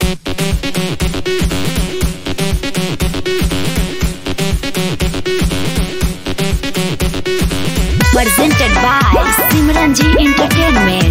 Presented by Simranji Entertainment.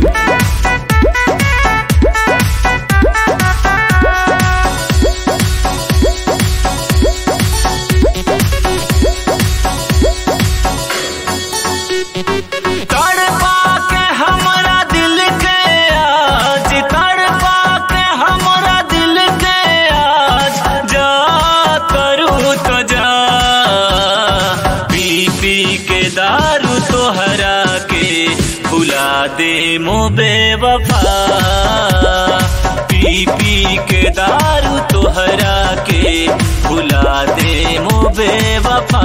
दारू तोहरा के भुला दे मो बेवफा, पी पी के दारू तोहरा के भुला दे मो बेवफा।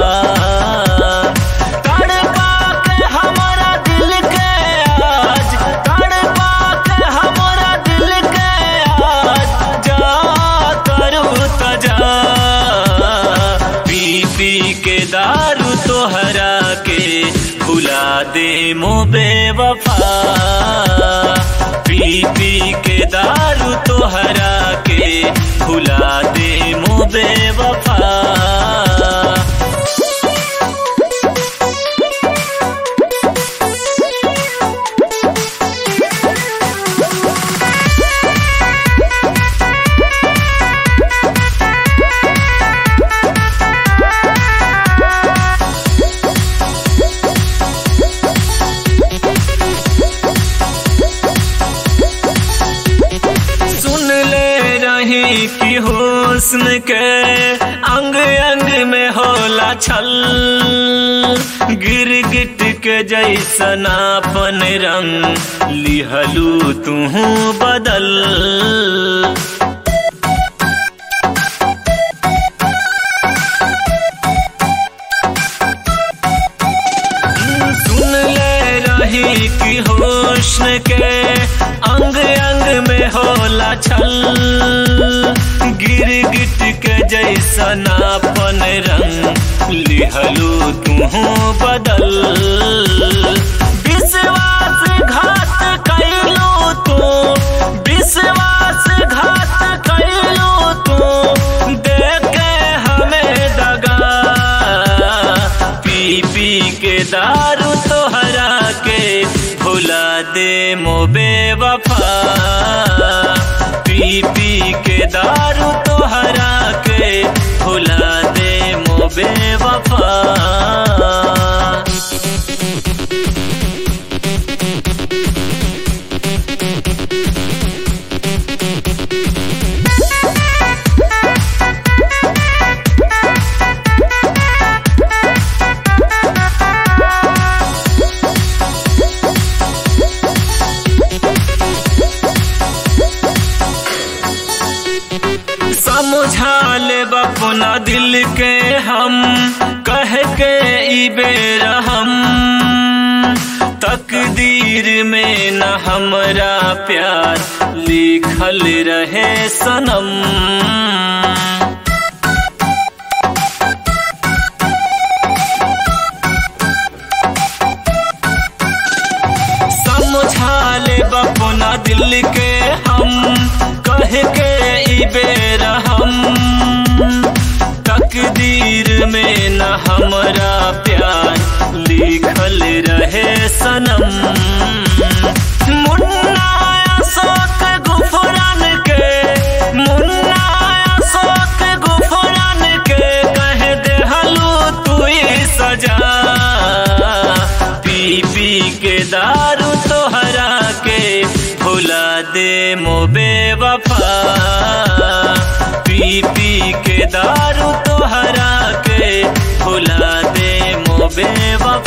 तड़पा के हमारा दिल के आज, तड़पा के हमारा दिल के आज, जा करू तजा, पी पी के दारू तोहरा के भुला दे मो बेवफा, पी पी के दारू तोहरा के भुला दे मो बेवफा। की हुस्न के अंग अंग में होला छल, गिरगिट के जैसन अपन रंग लिहलू तू बदल। सुन ले रही कि हुस्न के अंग अंग में होला छल, गिरगिट के जैसन अपन रंग लिहलू तू बदल। विश्वास घात कैलू तू, विश्वास घात कैलू तू, देखे हमें दगा, पी पी के दारू तोहरा के भुला दे मो बेवफा, पी पी के दारू तोहरा के भुला दे मो बेवफा। समझा ले अपना दिल के हम, कह के ई बेरहम, तकदीर में न हमरा प्यार लिखल रहे सनम। समझा ले अपना दिल के हम, कह के ई बेरहम, तकदीर में न हमरा प्यार लिखल रहे सनम। मुन्ना अशोक गुफरान के, मुन्ना अशोक गुफरान के कह देहलू तू सजा, पी पी के दारू तोहरा के भुला दे मो बेवफा, पी पी के दारू तोहरा के भुला दे मो बेवफा।